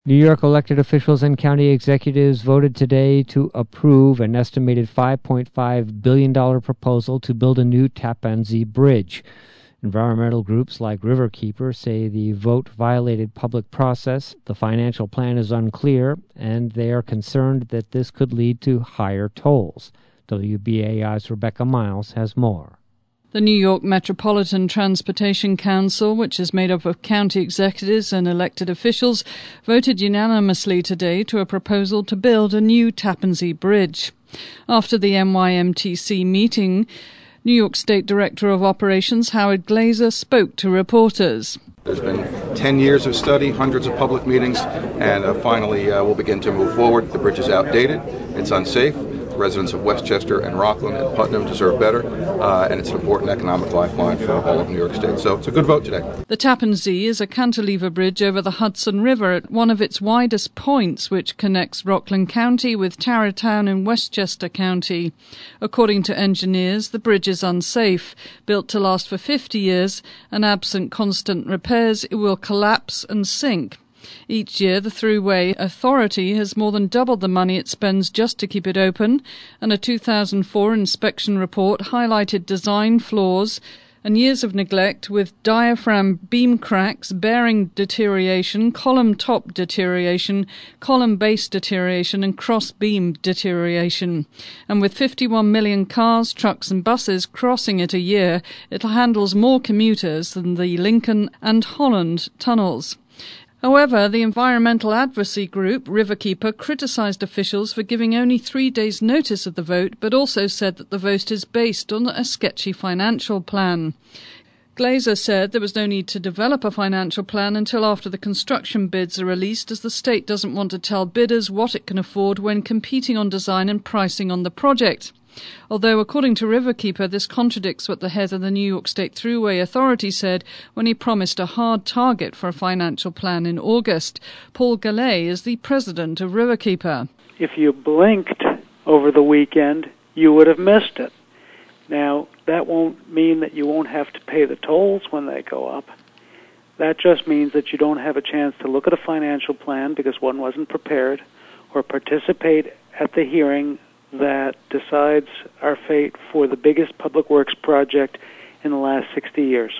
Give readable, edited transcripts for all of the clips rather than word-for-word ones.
New York elected officials and county executives voted today to approve an estimated $5.5 billion proposal to build a new Tappan Zee Bridge. Environmental groups like Riverkeeper say the vote violated public process, the financial plan is unclear, and they are concerned that this could lead to higher tolls. WBAI's Rebecca Miles has more. The New York Metropolitan Transportation Council, which is made up of county executives and elected officials, voted unanimously today to a proposal to build a new Tappan Zee Bridge. After the NYMTC meeting, New York State Director of Operations Howard Glazer spoke to reporters. There's been 10 years of study, hundreds of public meetings, and finally we'll begin to move forward. The bridge is outdated, it's unsafe. Residents of Westchester and Rockland and Putnam deserve better, and it's an important economic lifeline for all of New York State. So it's a good vote today. The Tappan Zee is a cantilever bridge over the Hudson River at one of its widest points, which connects Rockland County with Tarrytown in Westchester County. According to engineers, the bridge is unsafe. Built to last for 50 years, and absent constant repairs, it will collapse and sink. Each year, the Thruway Authority has more than doubled the money it spends just to keep it open, and a 2004 inspection report highlighted design flaws and years of neglect with diaphragm beam cracks, bearing deterioration, column top deterioration, column base deterioration, and cross beam deterioration. And with 51 million cars, trucks and buses crossing it a year, it handles more commuters than the Lincoln and Holland tunnels. However, the environmental advocacy group, Riverkeeper, criticised officials for giving only 3 days' notice of the vote, but also said that the vote is based on a sketchy financial plan. Glazer said there was no need to develop a financial plan until after the construction bids are released, as the state doesn't want to tell bidders what it can afford when competing on design and pricing on the project. Although, according to Riverkeeper, this contradicts what the head of the New York State Thruway Authority said when he promised a hard target for a financial plan in August. Paul Gallet is the president of Riverkeeper. If you blinked over the weekend, you would have missed it. Now, that won't mean that you won't have to pay the tolls when they go up. That just means that you don't have a chance to look at a financial plan because one wasn't prepared, or participate at the hearing that decides our fate for the biggest public works project in the last 60 years.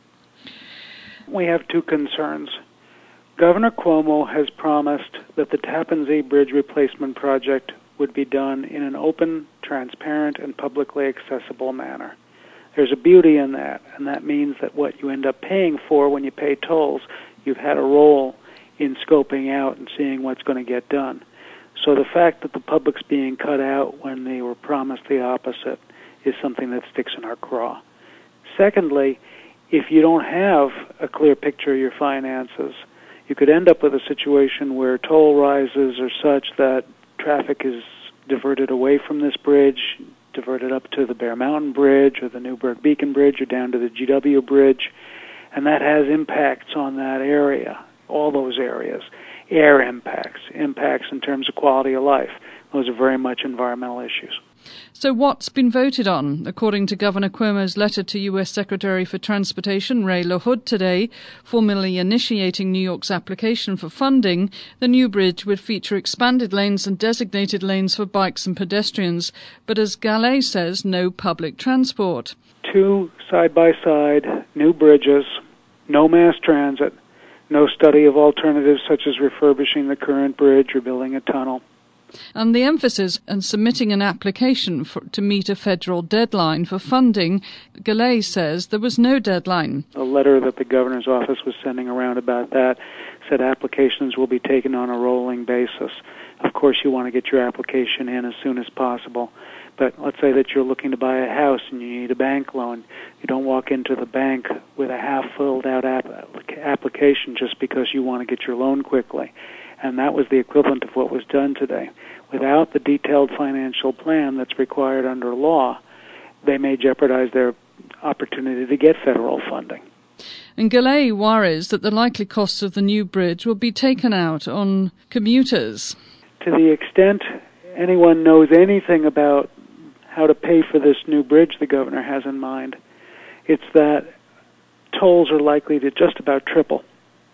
We have two concerns. Governor Cuomo has promised that the Tappan Zee Bridge replacement project would be done in an open, transparent, and publicly accessible manner. There's a beauty in that, and that means that what you end up paying for when you pay tolls, you've had a role in scoping out and seeing what's going to get done. So the fact that the public's being cut out when they were promised the opposite is something that sticks in our craw. Secondly, if you don't have a clear picture of your finances, you could end up with a situation where toll rises are such that traffic is diverted away from this bridge, diverted up to the Bear Mountain Bridge or the Newburgh Beacon Bridge or down to the GW Bridge, and that has impacts on that area, all those areas. Air impacts in terms of quality of life. Those are very much environmental issues. So what's been voted on? According to Governor Cuomo's letter to U.S. Secretary for Transportation Ray LaHood today, formally initiating New York's application for funding, the new bridge would feature expanded lanes and designated lanes for bikes and pedestrians, but as Gallet says, no public transport. 2 side-by-side new bridges, no mass transit, no study of alternatives such as refurbishing the current bridge or building a tunnel. And the emphasis on submitting an application to meet a federal deadline for funding, Gallet says there was no deadline. A letter that the governor's office was sending around about that said applications will be taken on a rolling basis. Of course, you want to get your application in as soon as possible. But let's say that you're looking to buy a house and you need a bank loan. You don't walk into the bank with a half-filled-out application just because you want to get your loan quickly. And that was the equivalent of what was done today. Without the detailed financial plan that's required under law, they may jeopardize their opportunity to get federal funding. And Gallet worries that the likely costs of the new bridge will be taken out on commuters. To the extent anyone knows anything about how to pay for this new bridge the governor has in mind, it's that tolls are likely to just about triple.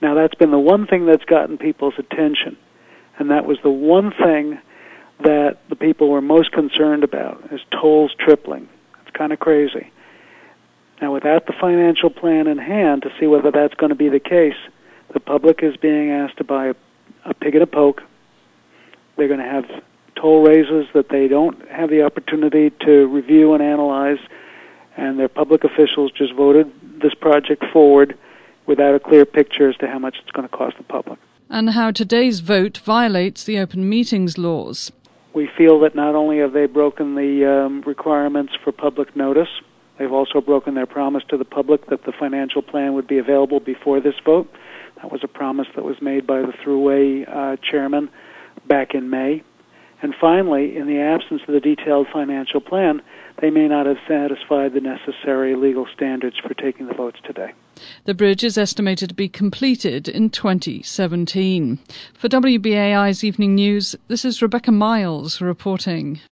Now, that's been the one thing that's gotten people's attention, and that was the one thing that the people were most concerned about, is tolls tripling. It's kind of crazy. Now, without the financial plan in hand to see whether that's going to be the case, the public is being asked to buy a pig in a poke. They're going to have toll raises that they don't have the opportunity to review and analyze, and their public officials just voted this project forward without a clear picture as to how much it's going to cost the public. And how today's vote violates the open meetings laws. We feel that not only have they broken the requirements for public notice, they've also broken their promise to the public that the financial plan would be available before this vote. That was a promise that was made by the Thruway chairman back in May. And finally, in the absence of the detailed financial plan, they may not have satisfied the necessary legal standards for taking the votes today. The bridge is estimated to be completed in 2017. For WBAI's Evening News, this is Rebecca Miles reporting.